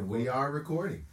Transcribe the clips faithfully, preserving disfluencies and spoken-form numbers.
And we are recording.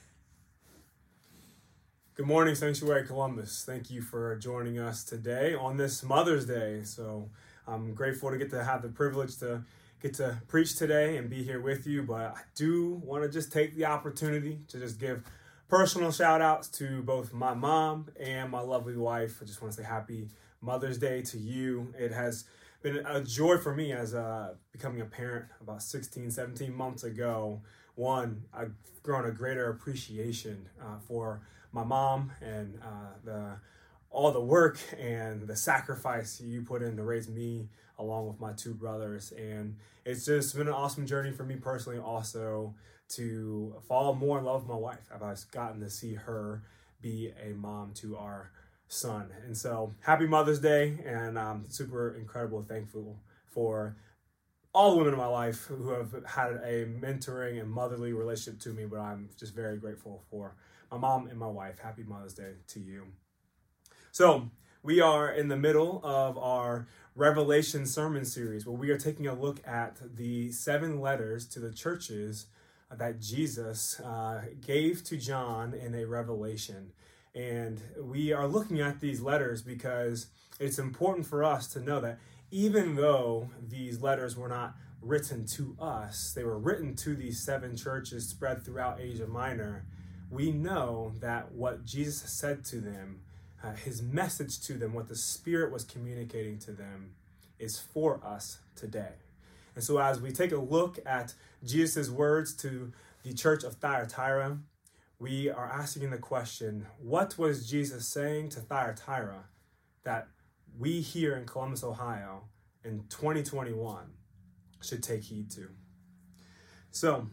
Good morning, Sanctuary Columbus. Thank you for joining us today on this Mother's Day. So I'm grateful to get to have the privilege to get to preach today and be here with you. But I do want to just take the opportunity to just give personal shout outs to both my mom and my lovely wife. I just want to say happy Mother's Day to you. It has been a joy for me as uh, becoming a parent about sixteen, seventeen months ago. One, I've grown a greater appreciation uh, for my mom and uh, the all the work and the sacrifice you put in to raise me along with my two brothers. And it's just been an awesome journey for me personally also to fall more in love with my wife. I've gotten to see her be a mom to our son. And so happy Mother's Day, and I'm super incredible thankful for all the women in my life who have had a mentoring and motherly relationship to me, but I'm just very grateful for my mom and my wife. Happy Mother's Day to you. So we are in the middle of our Revelation sermon series where we are taking a look at the seven letters to the churches that Jesus uh, gave to John in a revelation. And we are looking at these letters because it's important for us to know that even though these letters were not written to us, they were written to these seven churches spread throughout Asia Minor, we know that what Jesus said to them, uh, his message to them, what the Spirit was communicating to them, is for us today. And so as we take a look at Jesus' words to the church of Thyatira, we are asking the question, what was Jesus saying to Thyatira that we here in Columbus, Ohio in twenty twenty-one should take heed to? So,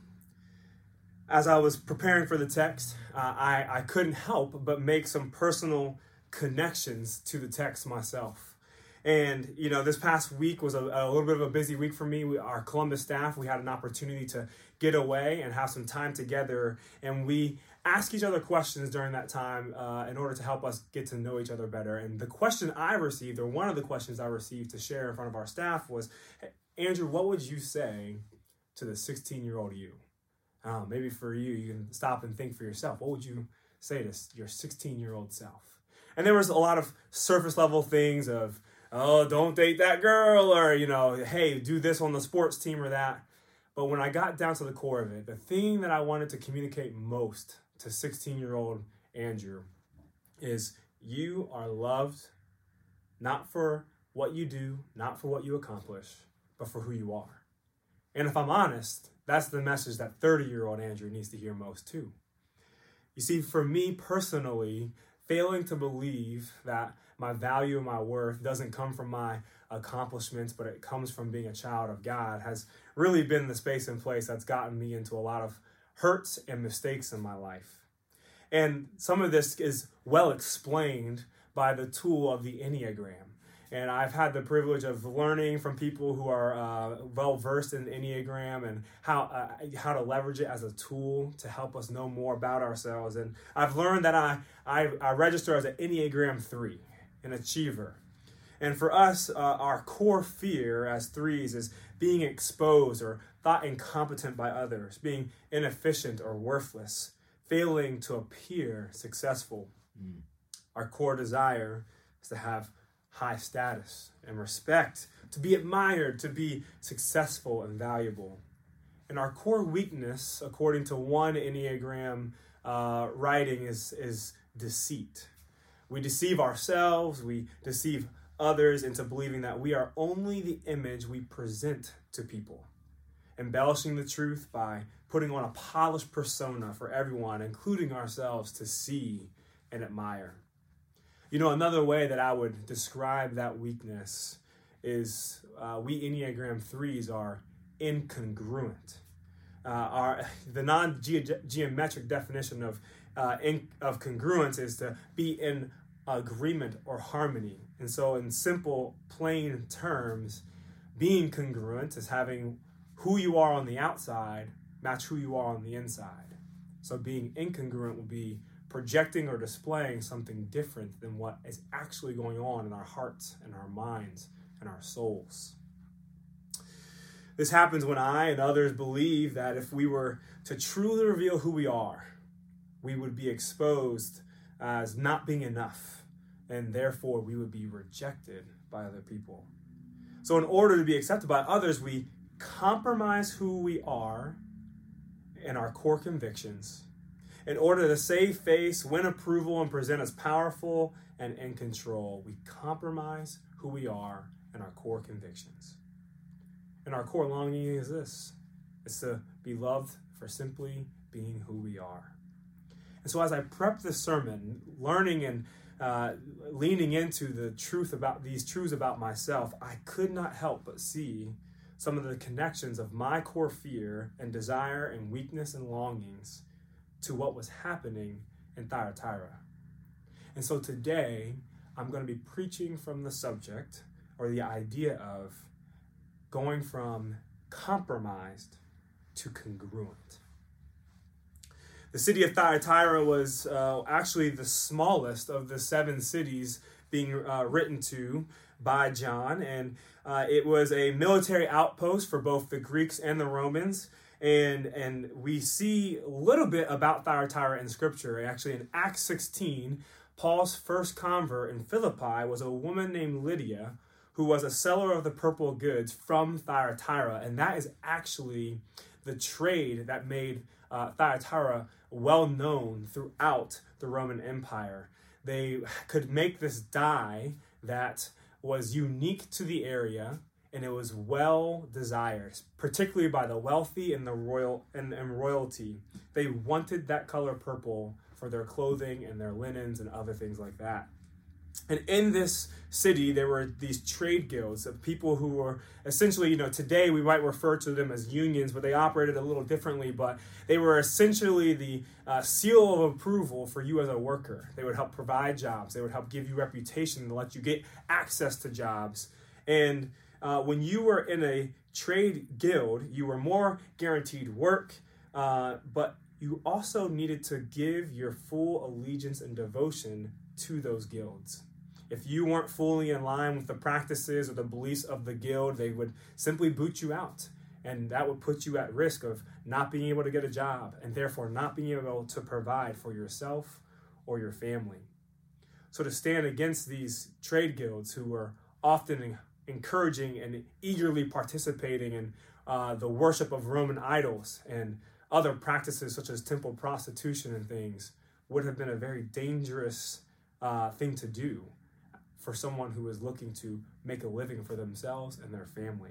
as I was preparing for the text, uh, I, I couldn't help but make some personal connections to the text myself. And, you know, this past week was a, a little bit of a busy week for me. We, our Columbus staff, we had an opportunity to get away and have some time together. And we asked each other questions during that time uh, in order to help us get to know each other better. And the question I received, or one of the questions I received to share in front of our staff was, hey, Andrew, what would you say to the sixteen-year-old you? Uh, maybe for you, you can stop and think for yourself. What would you say to your sixteen-year-old self? And there was a lot of surface level things of, oh, don't date that girl, or, you know, hey, do this on the sports team or that. But when I got down to the core of it, the thing that I wanted to communicate most to sixteen-year-old Andrew is you are loved, not for what you do, not for what you accomplish, but for who you are. And if I'm honest, that's the message that thirty-year-old Andrew needs to hear most too. You see, for me personally, failing to believe that my value and my worth doesn't come from my accomplishments, but it comes from being a child of God, has really been the space and place that's gotten me into a lot of hurts and mistakes in my life. And some of this is well explained by the tool of the Enneagram. And I've had the privilege of learning from people who are uh, well-versed in Enneagram and how uh, how to leverage it as a tool to help us know more about ourselves. And I've learned that I, I, I register as an Enneagram three, an achiever. And for us, uh, our core fear as threes is being exposed or thought incompetent by others, being inefficient or worthless, failing to appear successful. Mm. Our core desire is to have high status and respect, to be admired, to be successful and valuable. And our core weakness, according to one Enneagram uh, writing, is, is deceit. We deceive ourselves, we deceive others into believing that we are only the image we present to people, embellishing the truth by putting on a polished persona for everyone, including ourselves, to see and admire. You know, another way that I would describe that weakness is uh, we Enneagram threes are incongruent. Uh, our the non-geometric definition of uh, in, of congruence is to be in agreement or harmony. And so in simple, plain terms, being congruent is having who you are on the outside match who you are on the inside. So being incongruent will be projecting or displaying something different than what is actually going on in our hearts and our minds and our souls. This happens when I and others believe that if we were to truly reveal who we are, we would be exposed as not being enough, and therefore we would be rejected by other people. So in order to be accepted by others, we compromise who we are and our core convictions in order to save face, win approval, and present as powerful and in control. We compromise who we are and our core convictions. And our core longing is this. It's to be loved for simply being who we are. And so as I prep this sermon, learning and uh, leaning into the truth about these truths about myself, I could not help but see some of the connections of my core fear and desire and weakness and longings to what was happening in Thyatira. And so today, I'm going to be preaching from the subject or the idea of going from compromised to congruent. The city of Thyatira was uh, actually the smallest of the seven cities being uh, written to by John, and uh, it was a military outpost for both the Greeks and the Romans. And and we see a little bit about Thyatira in Scripture. Actually, in Acts sixteen, Paul's first convert in Philippi was a woman named Lydia, who was a seller of the purple goods from Thyatira. And that is actually the trade that made uh, Thyatira well known throughout the Roman Empire. They could make this dye that was unique to the area, and it was well desired, particularly by the wealthy and the royal and, and royalty. They wanted that color purple for their clothing and their linens and other things like that. And in this city, there were these trade guilds of people who were essentially, you know, today we might refer to them as unions, but they operated a little differently. But they were essentially the uh, seal of approval for you as a worker. They would help provide jobs. They would help give you reputation to let you get access to jobs. And uh, when you were in a trade guild, you were more guaranteed work, uh, but you also needed to give your full allegiance and devotion to those guilds. If you weren't fully in line with the practices or the beliefs of the guild, they would simply boot you out. And that would put you at risk of not being able to get a job and therefore not being able to provide for yourself or your family. So to stand against these trade guilds who were often encouraging and eagerly participating in uh, the worship of Roman idols and other practices such as temple prostitution and things would have been a very dangerous uh, thing to do for someone who is looking to make a living for themselves and their family.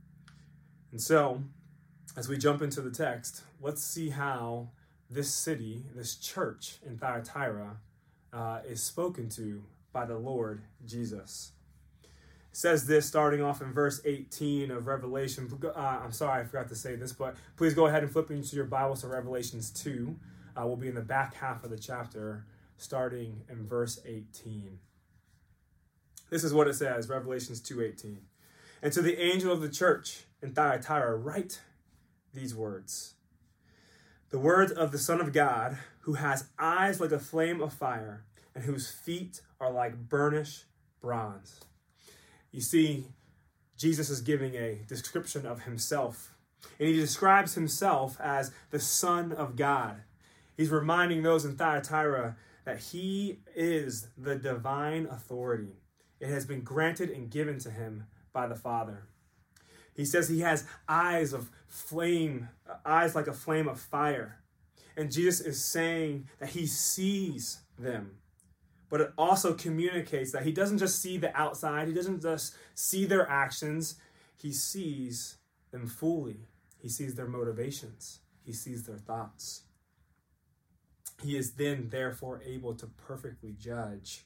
And so, as we jump into the text, let's see how this city, this church in Thyatira, uh, is spoken to by the Lord Jesus. It says this starting off in verse eighteen of Revelation. Uh, I'm sorry, I forgot to say this, but please go ahead and flip into your Bibles to Revelations two. Uh, we'll be in the back half of the chapter, starting in verse eighteen. This is what it says, Revelations two eighteen. And to the angel of the church in Thyatira write these words. The words of the Son of God, who has eyes like a flame of fire, and whose feet are like burnished bronze. You see, Jesus is giving a description of himself, and he describes himself as the Son of God. He's reminding those in Thyatira that he is the divine authority. It has been granted and given to him by the Father. He says he has eyes of flame, eyes like a flame of fire. And Jesus is saying that he sees them. But it also communicates that he doesn't just see the outside. He doesn't just see their actions. He sees them fully. He sees their motivations. He sees their thoughts. He is then therefore able to perfectly judge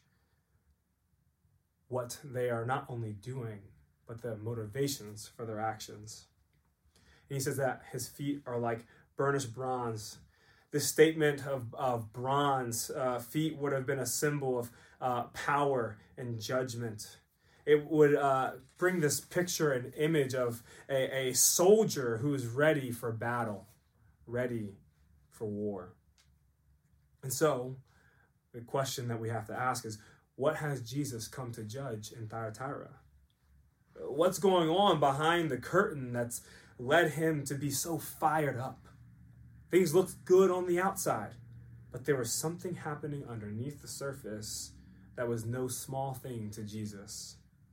what they are not only doing, but the motivations for their actions. And he says that his feet are like burnished bronze. This statement of, of bronze uh, feet would have been a symbol of uh, power and judgment. It would uh, bring this picture and image of a, a soldier who is ready for battle, ready for war. And so the question that we have to ask is, what has Jesus come to judge in Thyatira? What's going on behind the curtain that's led him to be so fired up. Things looked good on the outside, but there was something happening underneath the surface that was no small thing to Jesus.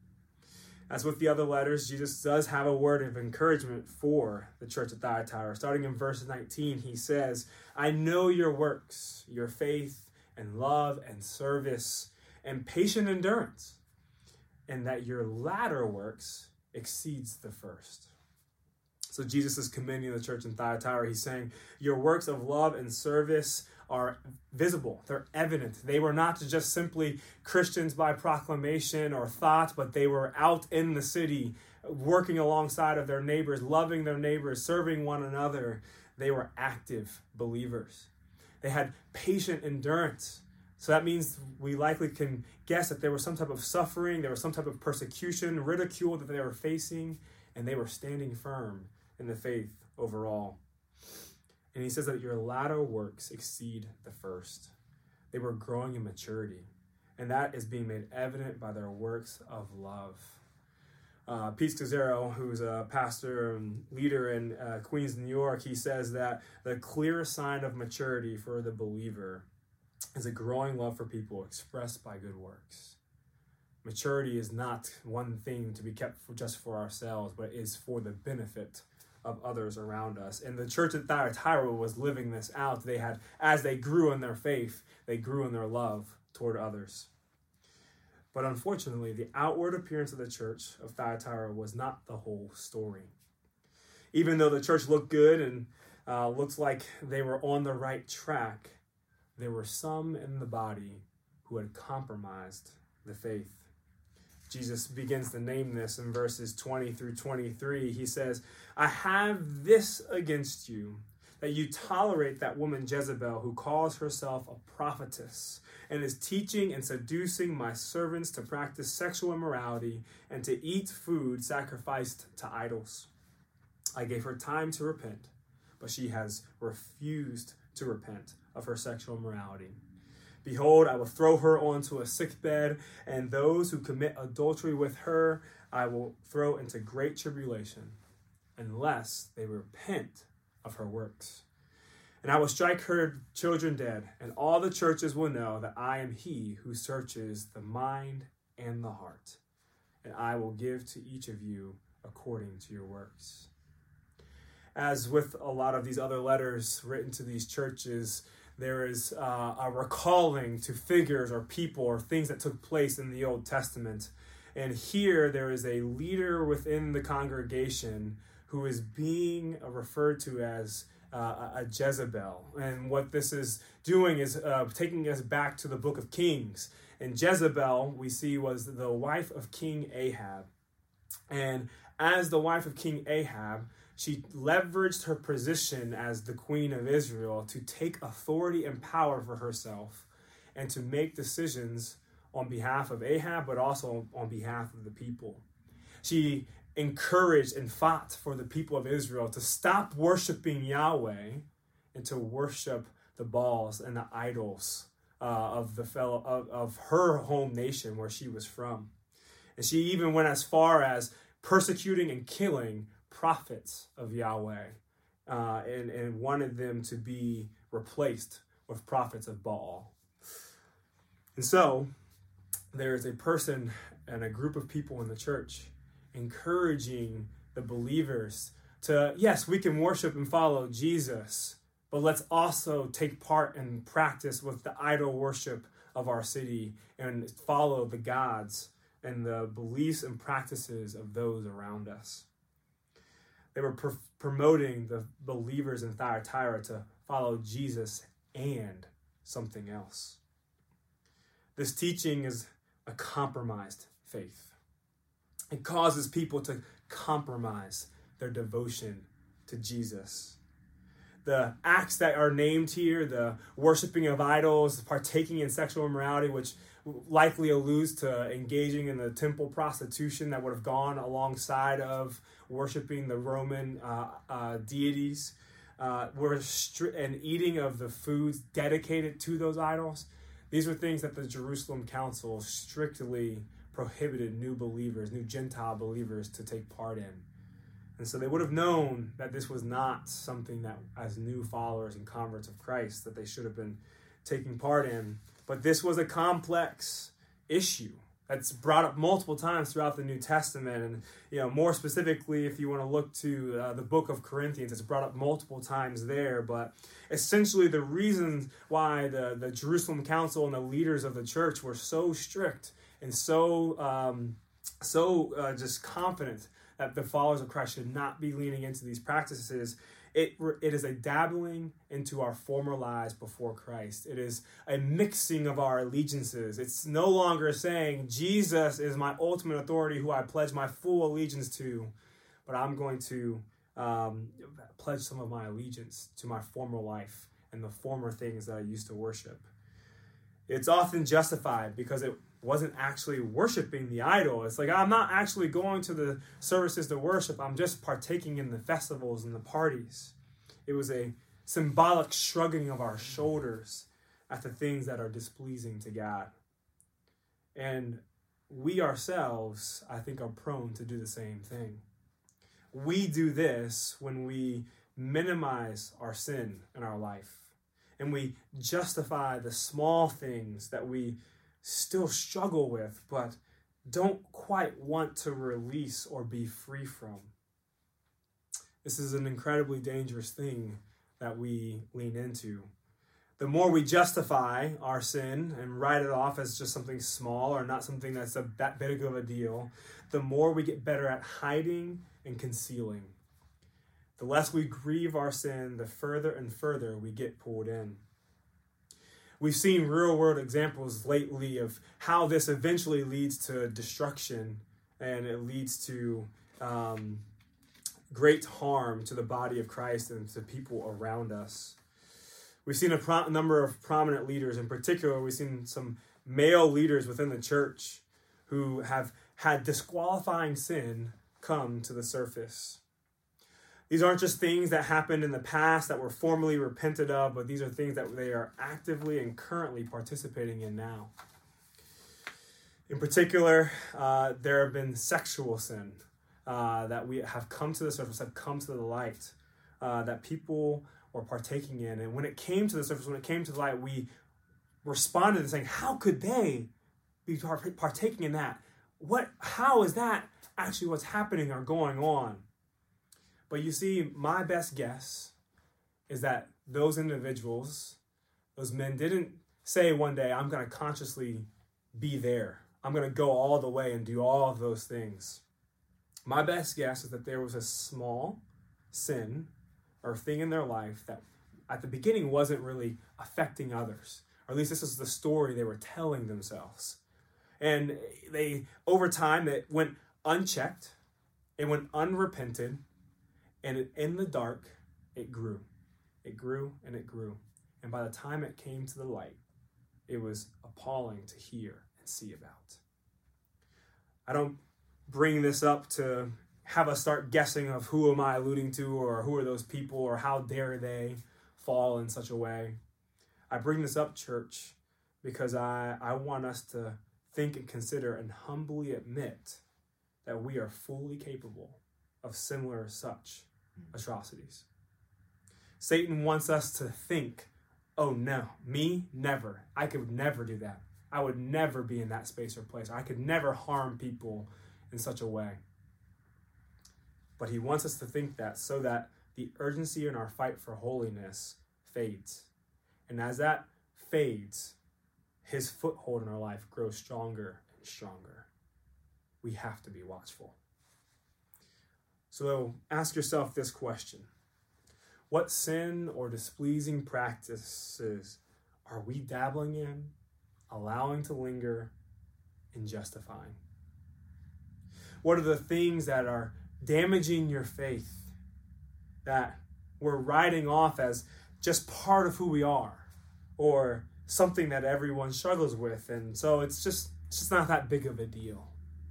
As with the other letters, Jesus does have a word of encouragement for the church at Thyatira. Starting in verse nineteen, he says, I know your works, your faith and love and service and patient endurance, and that your latter works exceeds the first. So Jesus is commending the church in Thyatira. He's saying, your works of love and service are visible. They're evident. They were not just simply Christians by proclamation or thought, but they were out in the city, working alongside of their neighbors, loving their neighbors, serving one another. They were active believers. They had patient endurance. So that means we likely can guess that there was some type of suffering, there was some type of persecution, ridicule that they were facing, and they were standing firm in the faith overall. And he says that your latter works exceed the first. They were growing in maturity, and that is being made evident by their works of love. Uh, Pete Scazzaro, who's a pastor and leader in uh, Queens, New York, he says that the clearest sign of maturity for the believer is a growing love for people expressed by good works. Maturity is not one thing to be kept for just for ourselves, but is for the benefit of others around us. And the church at Thyatira was living this out. They had, as they grew in their faith, they grew in their love toward others. But unfortunately, the outward appearance of the church of Thyatira was not the whole story. Even though the church looked good and uh, looks like they were on the right track, there were some in the body who had compromised the faith. Jesus begins to name this in verses twenty through twenty-three. He says, I have this against you, that you tolerate that woman Jezebel, who calls herself a prophetess and is teaching and seducing my servants to practice sexual immorality and to eat food sacrificed to idols. I gave her time to repent, but she has refused to repent of her sexual immorality. Behold, I will throw her onto a sickbed, and those who commit adultery with her I will throw into great tribulation, unless they repent of her works. And I will strike her children dead, and all the churches will know that I am he who searches the mind and the heart, and I will give to each of you according to your works. As with a lot of these other letters written to these churches, there is uh, a recalling to figures or people or things that took place in the Old Testament. And here there is a leader within the congregation who is being referred to as uh, a Jezebel. And what this is doing is uh, taking us back to the book of Kings. And Jezebel, we see, was the wife of King Ahab. And as the wife of King Ahab, she leveraged her position as the queen of Israel to take authority and power for herself and to make decisions on behalf of Ahab, but also on behalf of the people. She encouraged and fought for the people of Israel to stop worshiping Yahweh and to worship the Baals and the idols uh, of the fellow of, of her home nation where she was from. And she even went as far as persecuting and killing prophets of Yahweh uh, and, and wanted them to be replaced with prophets of Baal. And so there is a person and a group of people in the church encouraging the believers to, yes, we can worship and follow Jesus, but let's also take part and practice with the idol worship of our city and follow the gods and the beliefs and practices of those around us. They were pr- promoting the believers in Thyatira to follow Jesus and something else. This teaching is a compromised faith. It causes people to compromise their devotion to Jesus. The acts that are named here, the worshiping of idols, partaking in sexual immorality, which likely alludes to engaging in the temple prostitution that would have gone alongside of worshiping the Roman uh, uh, deities, uh, were stri- and eating of the foods dedicated to those idols. These were things that the Jerusalem Council strictly prohibited new believers, new Gentile believers to take part in. And so they would have known that this was not something that, as new followers and converts of Christ, that they should have been taking part in. But this was a complex issue that's brought up multiple times throughout the New Testament. And, you know, more specifically, if you want to look to uh, the book of Corinthians, it's brought up multiple times there. But essentially the reasons why the, the Jerusalem Council and the leaders of the church were so strict and so, um, so uh, just confident that the followers of Christ should not be leaning into these practices, it it is a dabbling into our former lives before Christ. It is a mixing of our allegiances. It's no longer saying, Jesus is my ultimate authority who I pledge my full allegiance to, but I'm going to um, pledge some of my allegiance to my former life and the former things that I used to worship. It's often justified because it wasn't actually worshiping the idol. It's like, I'm not actually going to the services to worship. I'm just partaking in the festivals and the parties. It was a symbolic shrugging of our shoulders at the things that are displeasing to God. And we ourselves, I think, are prone to do the same thing. We do this when we minimize our sin in our life and we justify the small things that we still struggle with, but don't quite want to release or be free from. This is an incredibly dangerous thing that we lean into. The more we justify our sin and write it off as just something small or not something that's a, that big of a deal, the more we get better at hiding and concealing. The less we grieve our sin, the further and further we get pulled in. We've seen real-world examples lately of how this eventually leads to destruction, and it leads to um, great harm to the body of Christ and to people around us. We've seen a pro- number of prominent leaders. In particular, we've seen some male leaders within the church who have had disqualifying sin come to the surface. These aren't just things that happened in the past that were formally repented of, but these are things that they are actively and currently participating in now. In particular, uh, there have been sexual sin uh, that we have come to the surface, have come to the light, uh, that people were partaking in. And when it came to the surface, when it came to the light, we responded and saying, how could they be partaking in that? What? How is that actually what's happening or going on? But you see, my best guess is that those individuals, those men didn't say one day, I'm going to consciously be there. I'm going to go all the way and do all of those things. My best guess is that there was a small sin or thing in their life that at the beginning wasn't really affecting others. Or at least this is the story they were telling themselves. And they, over time, it went unchecked. It went unrepented. And it, in the dark, it grew. It grew and it grew. And by the time it came to the light, it was appalling to hear and see about. I don't bring this up to have us start guessing of who am I alluding to, or who are those people, or how dare they fall in such a way. I bring this up, church, because I, I want us to think and consider and humbly admit that we are fully capable of similar such atrocities. Satan wants us to think, oh no, me? Never. I could never do that. I would never be in that space or place. I could never harm people in such a way. But he wants us to think that so that the urgency in our fight for holiness fades. And as that fades, his foothold in our life grows stronger and stronger. We have to be watchful. So ask yourself this question. What sin or displeasing practices are we dabbling in, allowing to linger, and justifying? What are the things that are damaging your faith that we're writing off as just part of who we are, or something that everyone struggles with, and so it's just it's just not that big of a deal?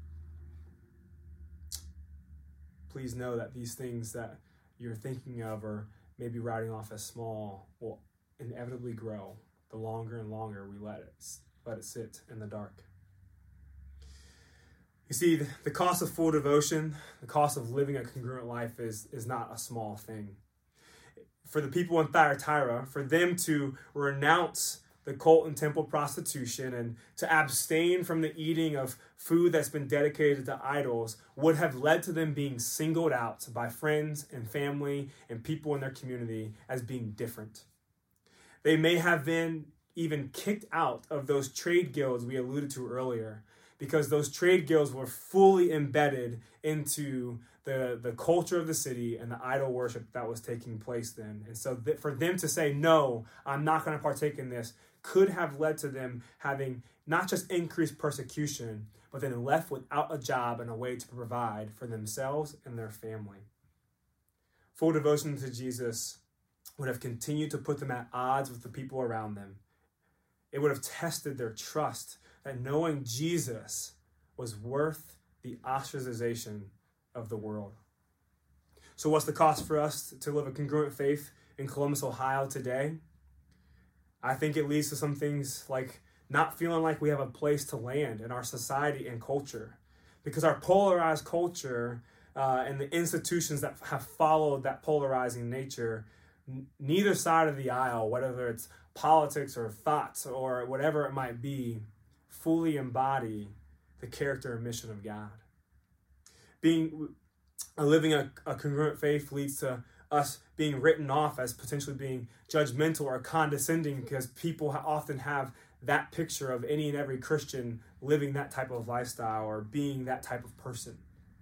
Please know that these things that you're thinking of or maybe writing off as small will inevitably grow the longer and longer we let it let it sit in the dark. You see, the cost of full devotion, the cost of living a congruent life is, is not a small thing. For the people in Thyatira, for them to renounce the cult and temple prostitution and to abstain from the eating of food that's been dedicated to idols would have led to them being singled out by friends and family and people in their community as being different. They may have been even kicked out of those trade guilds we alluded to earlier, because those trade guilds were fully embedded into the, the culture of the city and the idol worship that was taking place then. And so th- for them to say, no, I'm not going to partake in this, could have led to them having not just increased persecution, but then left without a job and a way to provide for themselves and their family. Full devotion to Jesus would have continued to put them at odds with the people around them. It would have tested their trust that knowing Jesus was worth the ostracization of the world. So what's the cost for us to live a congruent faith in Columbus, Ohio today? I think it leads to some things like not feeling like we have a place to land in our society and culture, because our polarized culture uh, and the institutions that have followed that polarizing nature, n- neither side of the aisle, whether it's politics or thoughts or whatever it might be, fully embody the character and mission of God. Being uh, living a, a congruent faith leads to us being written off as potentially being judgmental or condescending, because people ha- often have that picture of any and every Christian living that type of lifestyle or being that type of person.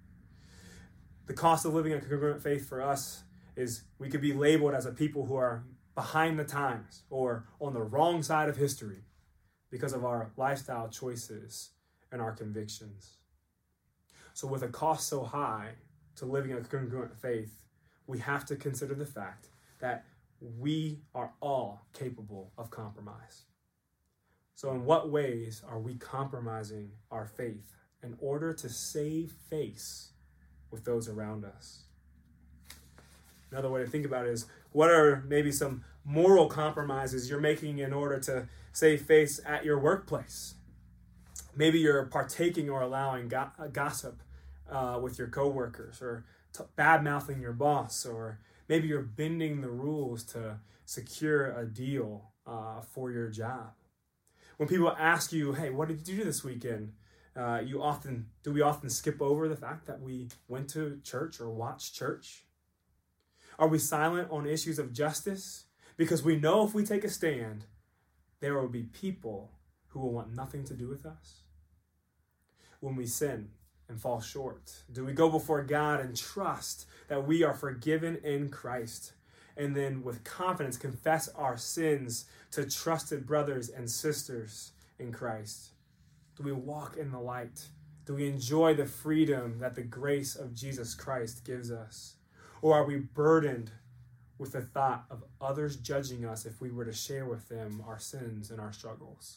The cost of living a congruent faith for us is we could be labeled as a people who are behind the times or on the wrong side of history because of our lifestyle choices and our convictions. So with a cost so high to living a congruent faith, we have to consider the fact that we are all capable of compromise. So in what ways are we compromising our faith in order to save face with those around us? Another way to think about it is, what are maybe some moral compromises you're making in order to save face at your workplace? Maybe you're partaking or allowing go- gossip uh, with your coworkers, or t- bad-mouthing your boss, or maybe you're bending the rules to secure a deal uh, for your job. When people ask you, hey, what did you do this weekend? Uh, you often, do we often skip over the fact that we went to church or watched church? Are we silent on issues of justice? Because we know if we take a stand, there will be people who will want nothing to do with us. When we sin and fall short, do we go before God and trust that we are forgiven in Christ, and then with confidence confess our sins to trusted brothers and sisters in Christ? Do we walk in the light? Do we enjoy the freedom that the grace of Jesus Christ gives us? Or are we burdened with the thought of others judging us if we were to share with them our sins and our struggles?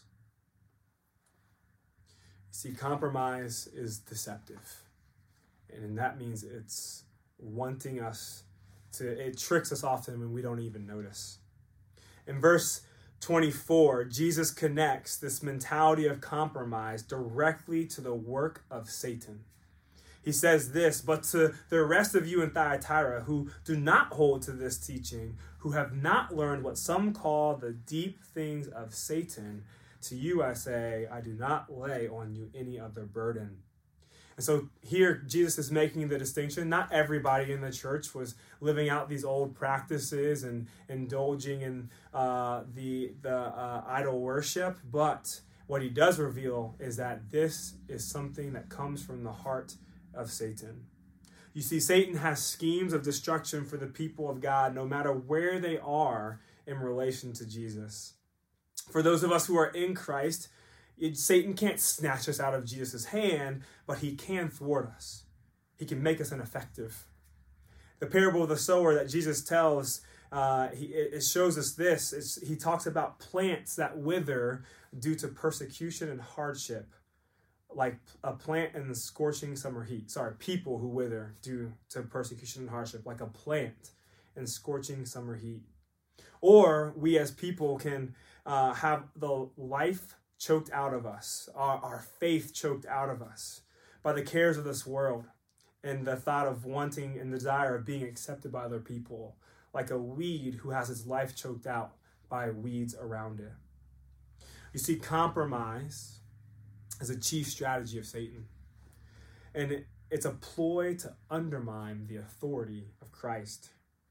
See, compromise is deceptive. And that means it's wanting us to, it tricks us often when we don't even notice. In verse twenty-four, Jesus connects this mentality of compromise directly to the work of Satan. He says this, but to the rest of you in Thyatira who do not hold to this teaching, who have not learned what some call the deep things of Satan, to you I say, I do not lay on you any other burden. And so here Jesus is making the distinction. Not everybody in the church was living out these old practices and indulging in uh, the, the uh, idol worship, but what he does reveal is that this is something that comes from the heart of Satan. You see, Satan has schemes of destruction for the people of God, no matter where they are in relation to Jesus. For those of us who are in Christ, it, Satan can't snatch us out of Jesus' hand, but he can thwart us. He can make us ineffective. The parable of the sower that Jesus tells, uh, he, it shows us this. It's, he talks about plants that wither due to persecution and hardship, like a plant in the scorching summer heat. Sorry, people who wither due to persecution and hardship, like a plant in scorching summer heat. Or we as people can uh, have the life choked out of us, our, our faith choked out of us by the cares of this world and the thought of wanting and desire of being accepted by other people, like a weed who has its life choked out by weeds around it. You see, compromise is a chief strategy of Satan. And it, it's a ploy to undermine the authority of Christ.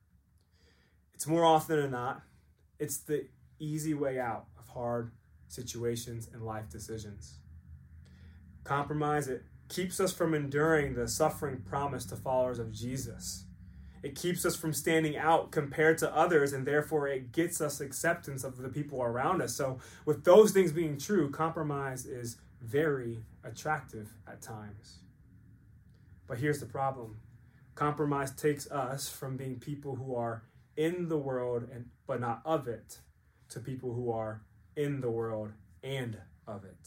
It's more often than not, it's the easy way out of hard situations and life decisions. Compromise, it keeps us from enduring the suffering promised to followers of Jesus. It keeps us from standing out compared to others, and therefore it gets us acceptance of the people around us. So with those things being true, compromise is very attractive at times. But here's the problem. Compromise takes us from being people who are in the world and but not of it, to people who are in the world and of it.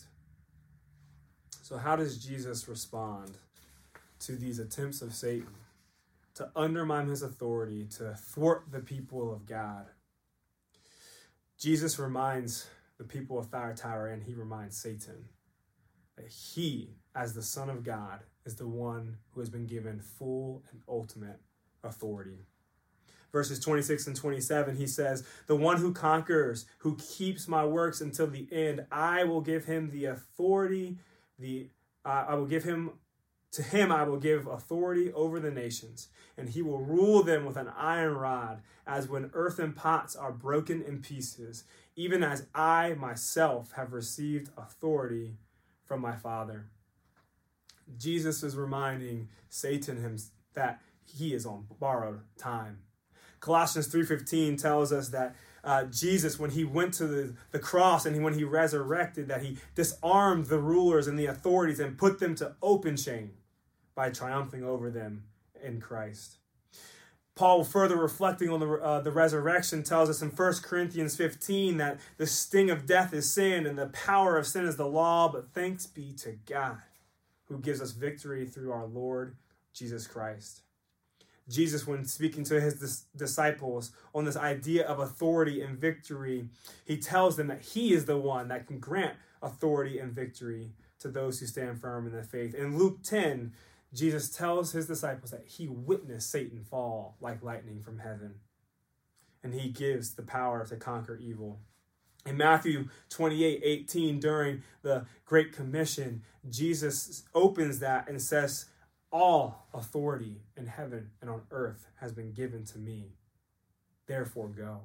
So how does Jesus respond to these attempts of Satan to undermine his authority, to thwart the people of God? Jesus reminds the people of Thyatira, and he reminds Satan that he, as the Son of God, is the one who has been given full and ultimate authority. Verses twenty-six and twenty-seven, he says, "The one who conquers, who keeps my works until the end, I will give him the authority, the uh, I will give him, to him I will give authority over the nations, and he will rule them with an iron rod, as when earthen pots are broken in pieces, even as I myself have received authority from my Father." Jesus is reminding Satan him that he is on borrowed time. Colossians three fifteen tells us that uh, Jesus, when he went to the, the cross and he, when he resurrected, that he disarmed the rulers and the authorities and put them to open shame by triumphing over them in Christ. Paul, further reflecting on the, uh, the resurrection, tells us in First Corinthians fifteen that the sting of death is sin and the power of sin is the law, but thanks be to God who gives us victory through our Lord Jesus Christ. Jesus, when speaking to his dis- disciples on this idea of authority and victory, he tells them that he is the one that can grant authority and victory to those who stand firm in the faith. In Luke ten, Jesus tells his disciples that he witnessed Satan fall like lightning from heaven, and he gives the power to conquer evil. In Matthew twenty-eight eighteen, during the Great Commission, Jesus opens that and says, "All authority in heaven and on earth has been given to me. Therefore go."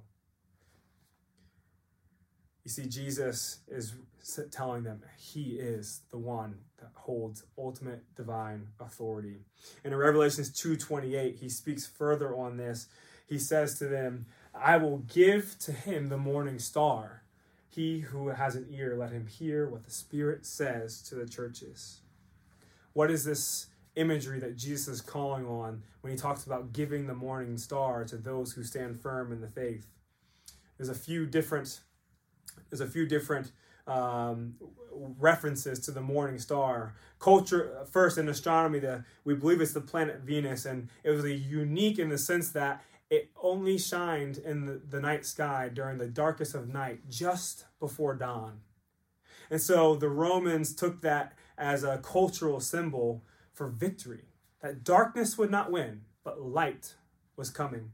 You see, Jesus is telling them he is the one that holds ultimate divine authority. And in Revelation two twenty-eight, he speaks further on this. He says to them, "I will give to him the morning star. He who has an ear, let him hear what the Spirit says to the churches." What is this imagery that Jesus is calling on when he talks about giving the morning star to those who stand firm in the faith? There's a few different, there's a few different um, references to the morning star. Culture, first in astronomy, the, we believe it's the planet Venus, and it was a unique in the sense that it only shined in the, the night sky during the darkest of night, just before dawn. And so the Romans took that as a cultural symbol for victory, that darkness would not win, but light was coming.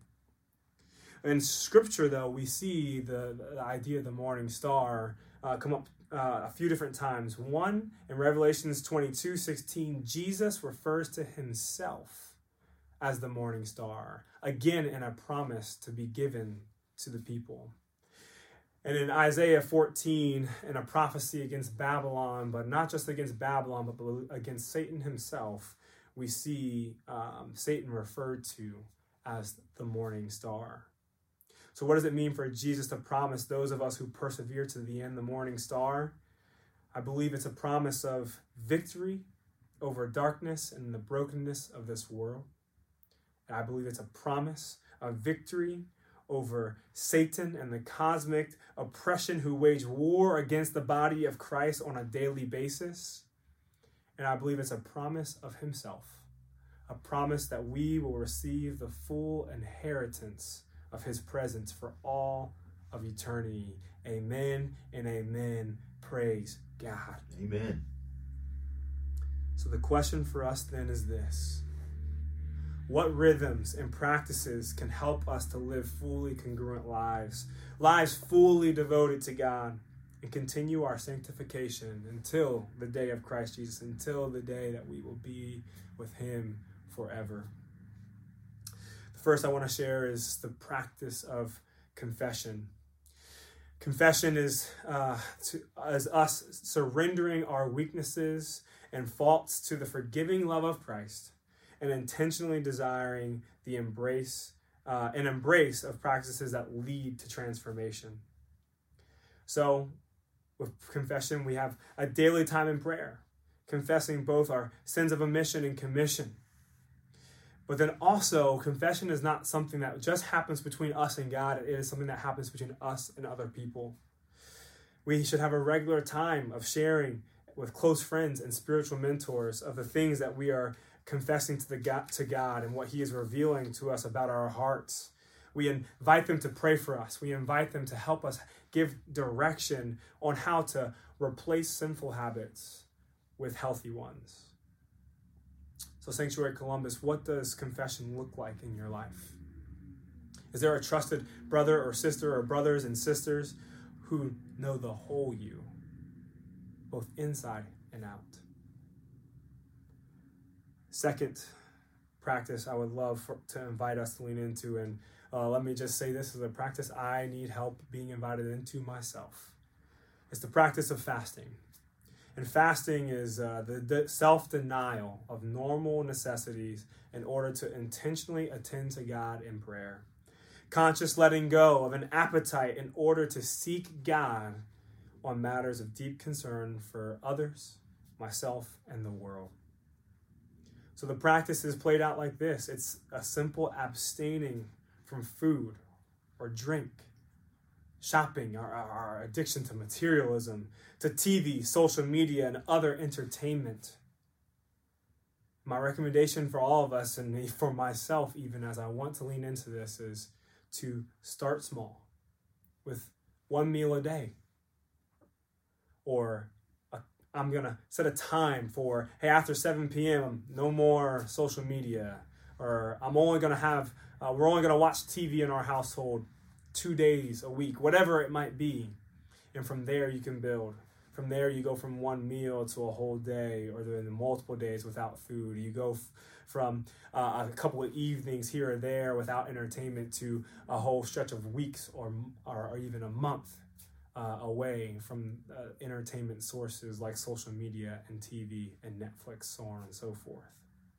In Scripture, though, we see the, the idea of the morning star uh, come up uh, a few different times. One, in Revelations twenty-two sixteen, Jesus refers to himself as the morning star, again in a promise to be given to the people. And in Isaiah fourteen, in a prophecy against Babylon, but not just against Babylon, but against Satan himself, we see um, Satan referred to as the morning star. So what does it mean for Jesus to promise those of us who persevere to the end the morning star? I believe it's a promise of victory over darkness and the brokenness of this world. And I believe it's a promise of victory over Satan and the cosmic oppression who wage war against the body of Christ on a daily basis. And I believe it's a promise of himself, a promise that we will receive the full inheritance of his presence for all of eternity. Amen and amen. Praise God. Amen. So the question for us then is this: what rhythms and practices can help us to live fully congruent lives, lives fully devoted to God, and continue our sanctification until the day of Christ Jesus, until the day that we will be with him forever? The first I want to share is the practice of confession. Confession is uh, to, as us surrendering our weaknesses and faults to the forgiving love of Christ, and intentionally desiring the embrace, uh, an embrace of practices that lead to transformation. So, with confession, we have a daily time in prayer, confessing both our sins of omission and commission. But then also, confession is not something that just happens between us and God. It is something that happens between us and other people. We should have a regular time of sharing with close friends and spiritual mentors of the things that we are confessing to the God, to God and what he is revealing to us about our hearts. We invite them to pray for us. We invite them to help us give direction on how to replace sinful habits with healthy ones. So Sanctuary Columbus, what does confession look like in your life? Is there a trusted brother or sister or brothers and sisters who know the whole you, both inside and out? Second practice I would love for, to invite us to lean into, and uh, let me just say this is a practice I need help being invited into myself. It's the practice of fasting. And fasting is uh, the, the self-denial of normal necessities in order to intentionally attend to God in prayer. Conscious letting go of an appetite in order to seek God on matters of deep concern for others, myself, and the world. So the practice is played out like this. It's a simple abstaining from food or drink, shopping, our, our addiction to materialism, to T V, social media, and other entertainment. My recommendation for all of us, and for myself even as I want to lean into this, is to start small with one meal a day. Or a, I'm going to set a time for, hey, after seven p.m., no more social media. Or I'm only going to have, uh, we're only going to watch T V in our household two days a week, whatever it might be. And from there you can build. From there you go from one meal to a whole day, or then multiple days without food. You go f- from uh, a couple of evenings here or there without entertainment to a whole stretch of weeks or or, or even a month uh, away from uh, entertainment sources like social media and T V and Netflix, so on and so forth.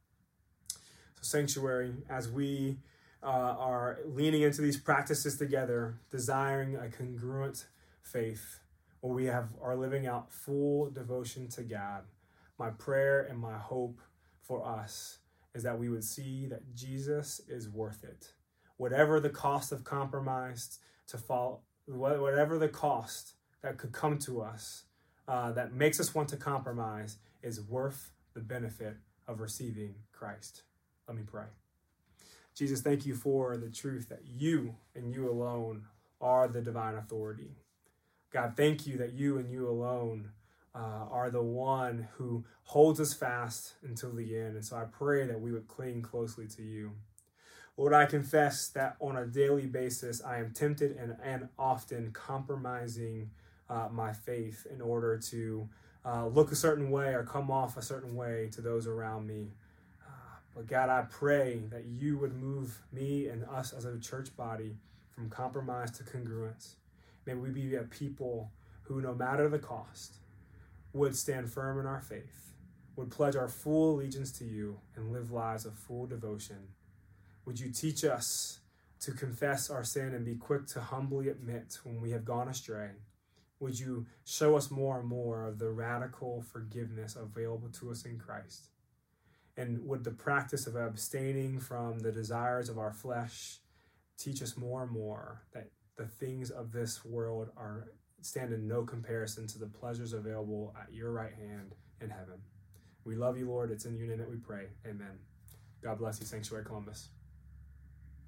So Sanctuary, as we uh, are leaning into these practices together, desiring a congruent faith, where we have are living out full devotion to God, my prayer and my hope for us is that we would see that Jesus is worth it. Whatever the cost of compromise to fall, whatever the cost that could come to us uh, that makes us want to compromise is worth the benefit of receiving Christ. Let me pray. Jesus, thank you for the truth that you and you alone are the divine authority. God, thank you that you and you alone uh, are the one who holds us fast until the end. And so I pray that we would cling closely to you. Lord, I confess that on a daily basis, I am tempted and, and often compromising uh, my faith in order to uh, look a certain way or come off a certain way to those around me. Uh, but God, I pray that you would move me and us as a church body from compromise to congruence. May we be a people who, no matter the cost, would stand firm in our faith, would pledge our full allegiance to you, and live lives of full devotion. Would you teach us to confess our sin and be quick to humbly admit when we have gone astray? Would you show us more and more of the radical forgiveness available to us in Christ? And would the practice of abstaining from the desires of our flesh teach us more and more that the things of this world are stand in no comparison to the pleasures available at your right hand in heaven. We love you, Lord. It's in your name that we pray. Amen. God bless you, Sanctuary Columbus.